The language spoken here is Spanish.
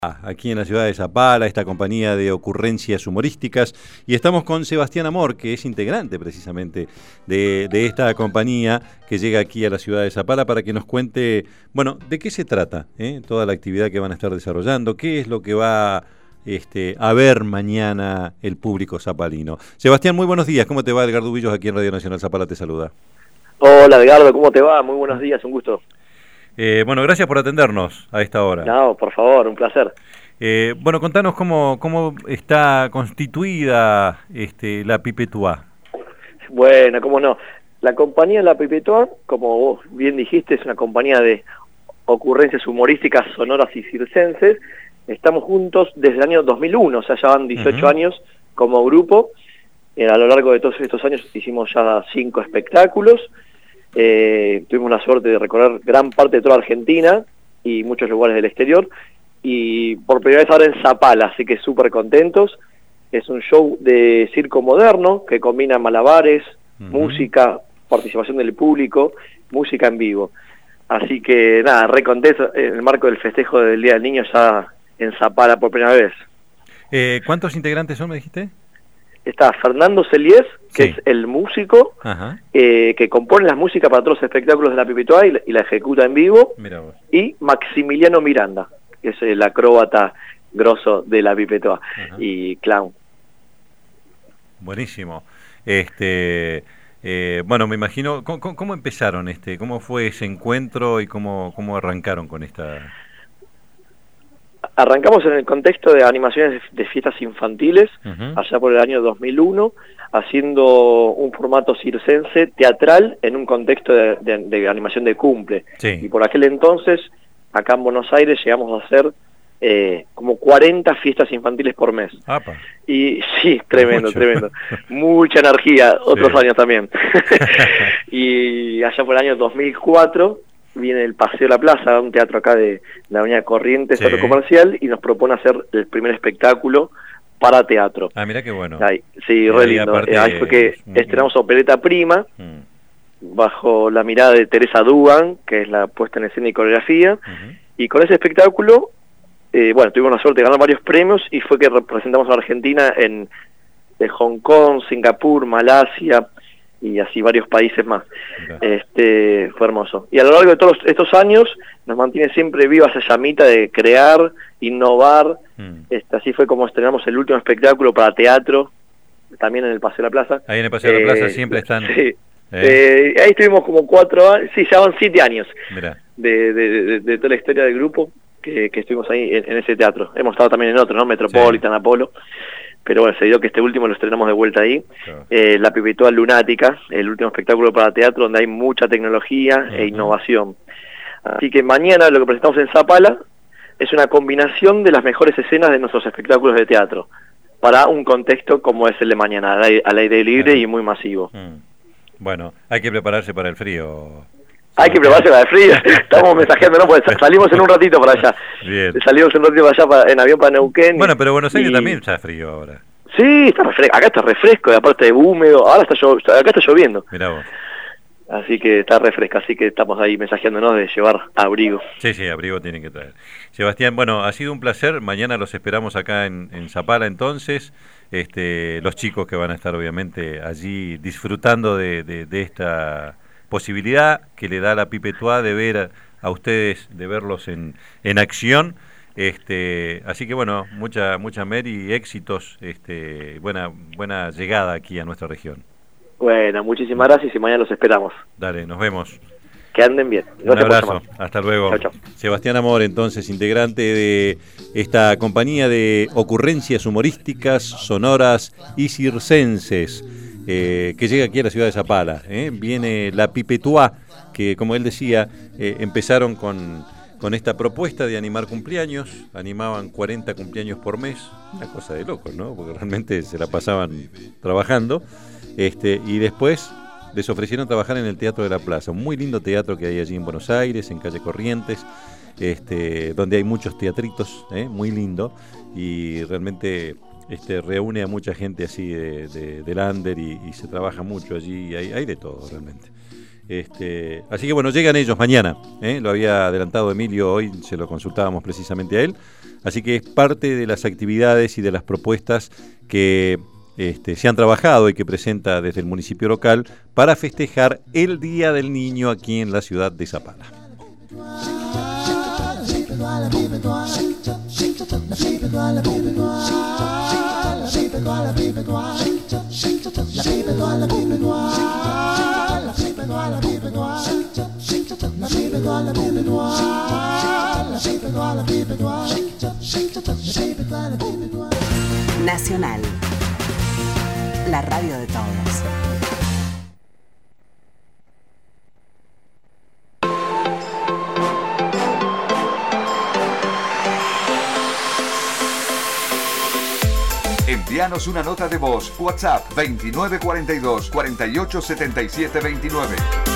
Aquí en la ciudad de Zapala, esta compañía de ocurrencias humorísticas, y estamos con Sebastián Amor, que es integrante precisamente de esta compañía que llega aquí a la ciudad de Zapala para que nos cuente, bueno, de qué se trata, toda la actividad que van a estar desarrollando, qué es lo que va a ver mañana el público zapalino. Sebastián, muy buenos días, ¿cómo te va? Edgardo Villos aquí en Radio Nacional Zapala te saluda. Hola Edgardo, ¿cómo te va? Muy buenos días, un gusto. Bueno, gracias por atendernos a esta hora. No, por favor, un placer. Bueno, contanos cómo está constituida la Pipetuá. Bueno, cómo no. La compañía La Pipetuá, como vos bien dijiste, es una compañía de ocurrencias humorísticas sonoras y circenses. Estamos juntos desde el año 2001, o sea, ya van 18 años como grupo. A lo largo de todos estos años hicimos ya 5 espectáculos. Tuvimos la suerte de recorrer gran parte de toda Argentina y muchos lugares del exterior, y por primera vez ahora en Zapala, así que súper contentos. Es un show de circo moderno que combina malabares, música, participación del público, música en vivo. Así que nada, re contento en el marco del festejo del Día del Niño ya en Zapala por primera vez. ¿Cuántos integrantes son, me dijiste? Está Fernando Celies, que es el músico que compone las músicas para todos los espectáculos de La Pipetuá y la ejecuta en vivo. Y Maximiliano Miranda, que es el acróbata grosso de La Pipetuá y clown. Buenísimo. Bueno, me imagino, ¿cómo empezaron? ¿Cómo fue ese encuentro y cómo arrancaron con esta...? Arrancamos en el contexto de animaciones de fiestas infantiles, allá por el año 2001, haciendo un formato circense teatral en un contexto de animación de cumple. Y por aquel entonces, acá en Buenos Aires, llegamos a hacer como 40 fiestas infantiles por mes. Y sí, tremendo. Mucha energía, otros años también. Y allá por el año 2004... viene el Paseo de la Plaza, un teatro acá de la avenida Corrientes, teatro comercial, y nos propone hacer el primer espectáculo para teatro. Mira qué bueno. Sí, re lindo. Ahí fue que estrenamos Opereta Prima, bajo la mirada de Teresa Dugan, que es la puesta en escena y coreografía, y con ese espectáculo, bueno, tuvimos la suerte de ganar varios premios, y fue que representamos a Argentina en Hong Kong, Singapur, Malasia, y así varios países más. Fue hermoso. Y a lo largo de todos estos años nos mantiene siempre viva esa llamita de crear, innovar. Así fue como estrenamos el último espectáculo para teatro, también en el Paseo de la Plaza. Ahí en el Paseo de la Plaza siempre están... Sí. Ahí estuvimos como 4 años, sí, ya van 7 años de toda la historia del grupo que estuvimos ahí en ese teatro. Hemos estado también en otro, ¿no? Metropolitan, Apolo. Pero bueno, se dio que este último lo estrenamos de vuelta ahí. La Pipetuá Lunática, el último espectáculo para teatro donde hay mucha tecnología e innovación. Así que mañana lo que presentamos en Zapala es una combinación de las mejores escenas de nuestros espectáculos de teatro para un contexto como es el de mañana, al aire libre y muy masivo. Bueno, hay que prepararse para el frío. Hay que prepararse para el frío. Estamos mensajeando, ¿no? Pues salimos en un ratito para allá. Salimos en un ratito para allá en avión para Neuquén. Bueno, pero Buenos Aires también está frío ahora. Sí, está refresco. Acá está refresco, y aparte de húmedo. Ahora acá está lloviendo. Mirá vos. Así que está refresco, así que estamos ahí mensajeándonos de llevar abrigo. Sí, abrigo tienen que traer. Sebastián, bueno, ha sido un placer. Mañana los esperamos acá en Zapala entonces. Los chicos que van a estar obviamente allí disfrutando de esta posibilidad que le da la Pipetuá de ver a ustedes, de verlos en acción. Así que bueno, mucha mer y éxitos, buena llegada aquí a nuestra región. Bueno, muchísimas gracias y mañana los esperamos. Dale, nos vemos. Que anden bien. Un abrazo, hasta luego. Chau. Sebastián Amor, entonces, integrante de esta compañía de ocurrencias humorísticas, sonoras y circenses, que llega aquí a la ciudad de Zapala. Viene La Pipetuá, que como él decía, empezaron con esta propuesta de animar cumpleaños, animaban 40 cumpleaños por mes, una cosa de locos, ¿no? Porque realmente se la pasaban trabajando, y después les ofrecieron trabajar en el Teatro de la Plaza, un muy lindo teatro que hay allí en Buenos Aires, en calle Corrientes, donde hay muchos teatritos, muy lindo, y realmente reúne a mucha gente así del under y se trabaja mucho allí, hay de todo realmente. Así que bueno, llegan ellos mañana, lo había adelantado Emilio, hoy se lo consultábamos precisamente a él, así que es parte de las actividades y de las propuestas que se han trabajado y que presenta desde el municipio local para festejar el Día del Niño aquí en la ciudad de Zapala. Nacional, la radio de todos. Envíanos una nota de voz. WhatsApp 2942 487729.